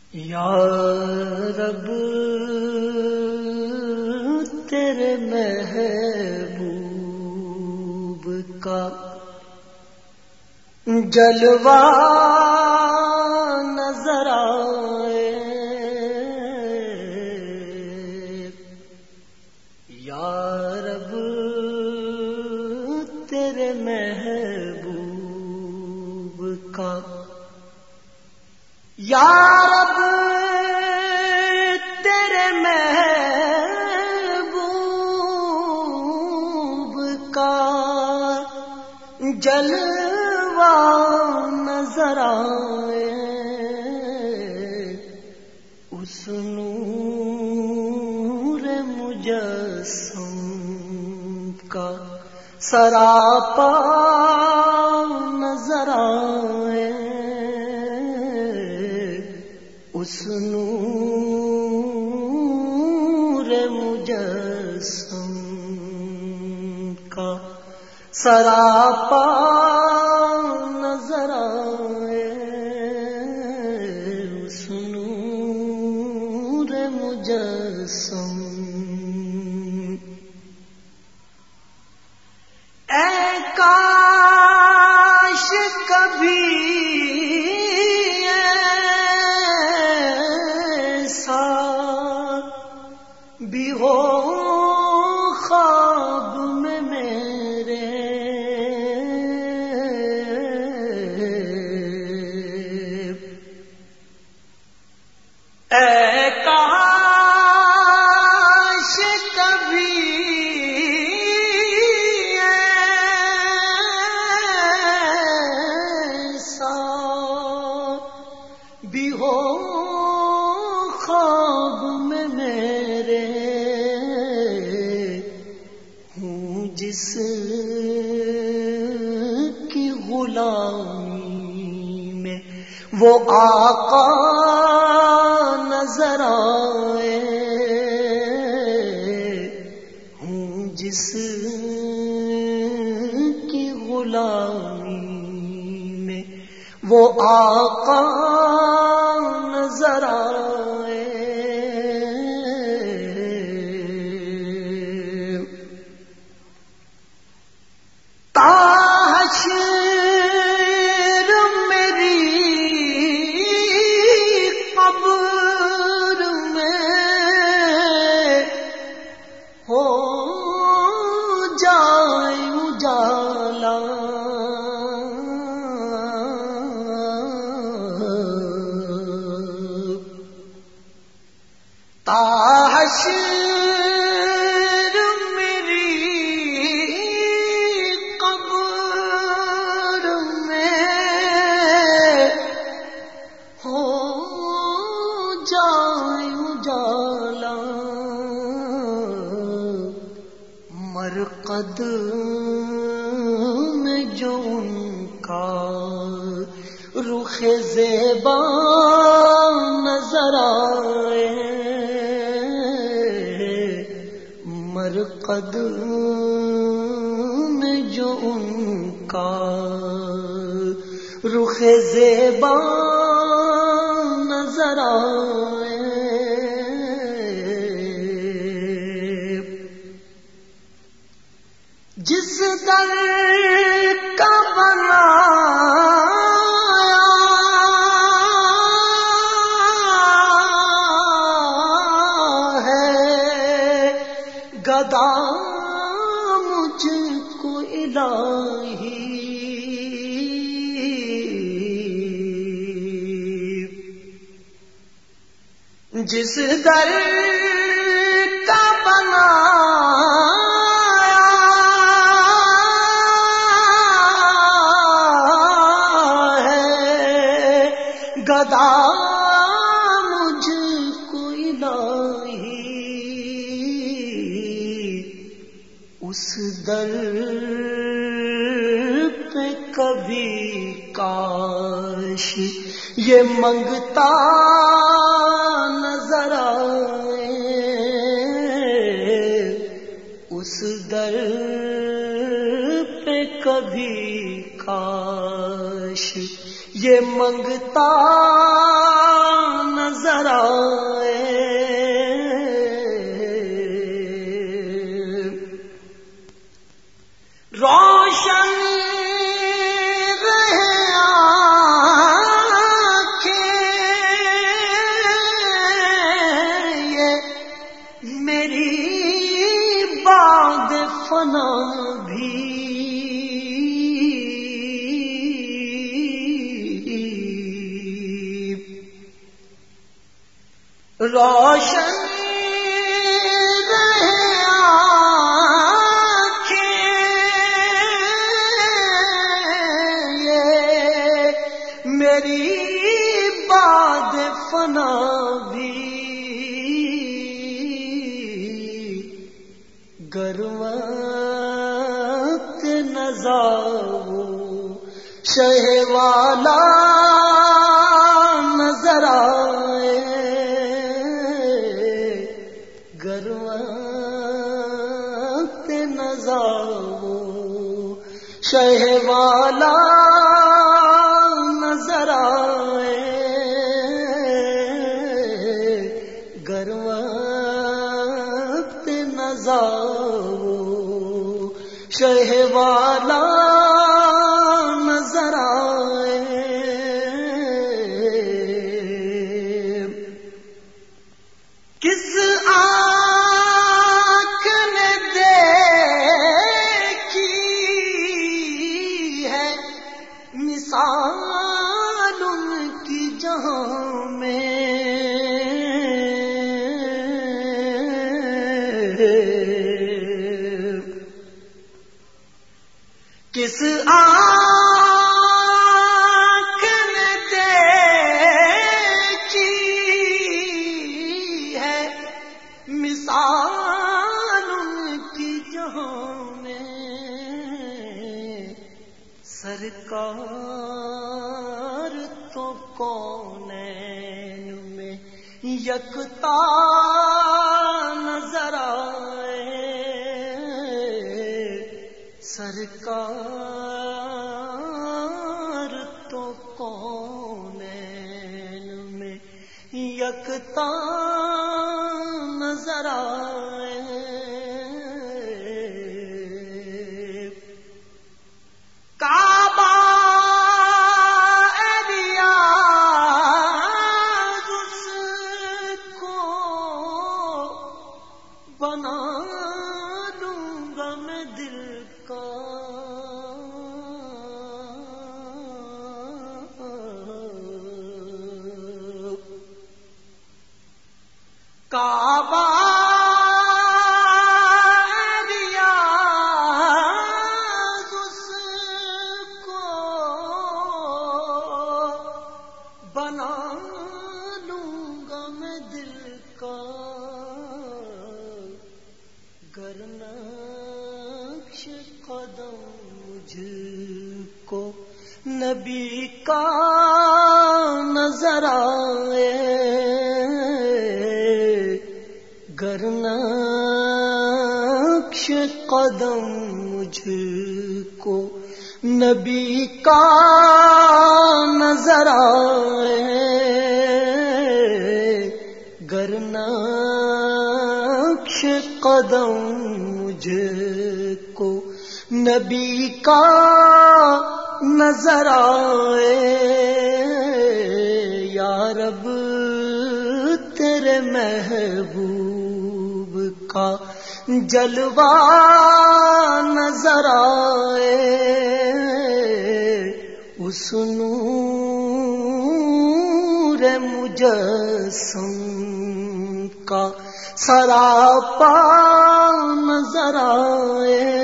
یا رب تیرے محبوب کا جلوہ نظر آئے، یا رب تیرے محبوب کا، یا رب تیرے محبوب کا جلوہ نظر آئے، اس نور مجسم کا سراپا نظر آئے، اس نور مجسم کا سراپا نظر آئے، اس نور مجسم۔ اے کاش کبھی بھی ہو خواب میں میرے، اے کاش کبھی ایسا بھی ہو خواب میں میرے، جس کی غلامی میں وہ آقا نظر آئے، ہوں جس کی غلامی میں وہ آقا نظر آئے، حشر میری قبر میں ہو جائے اجالا، حشر میری قبر میں ہو جائے اجالا، مرقد میں جو ان کا رخ زیبا نظر آئے، مرقد میں جو ان کا رخ زیبا نظر آئے، جس در کا بنایا ہے گدا مجھ کو الہی، جس در کا بنایا ہے گدا مجھ کو الہی، اس در پہ کبھی کاش یہ منگتا نظر آئے، اس در پہ کبھی کاش یہ منگتا نظر روشن رہے آنکھیں، یہ میری باد فنا بھی گر وقت نظارو شہ والا نظر آئے، گر وقت نظارو شہ والا نظر آئے، گر وقت نظارو شہ والا نظر آئے۔ کس آنکھ نے دیکھی ہے مثال ان کی جہاں میں، کس آنکھ نے دیکھی ہے مثال ان کی جہاں میں، سرکار تو کونین میں یکتا نظر آئے، سرکار تو کونین میں یکتا نظر آئے۔ کعبہ ریاض اس کو بنا دوں گا میں دل کا، کعبہ ریاض اس کو بنا لوں گا میں دل کا، گر نقش قدم مجھ کو نبی کا نظر آئے، گر نقش قدم مجھ کو نبی کا نظر آئے، گر نقش قدم مجھ کو نبی کا نظر آئے۔ یا رب تیرے محبوب کا جلوہ نظر آئے، اس نور مجسم کا سراپا نظر آئے،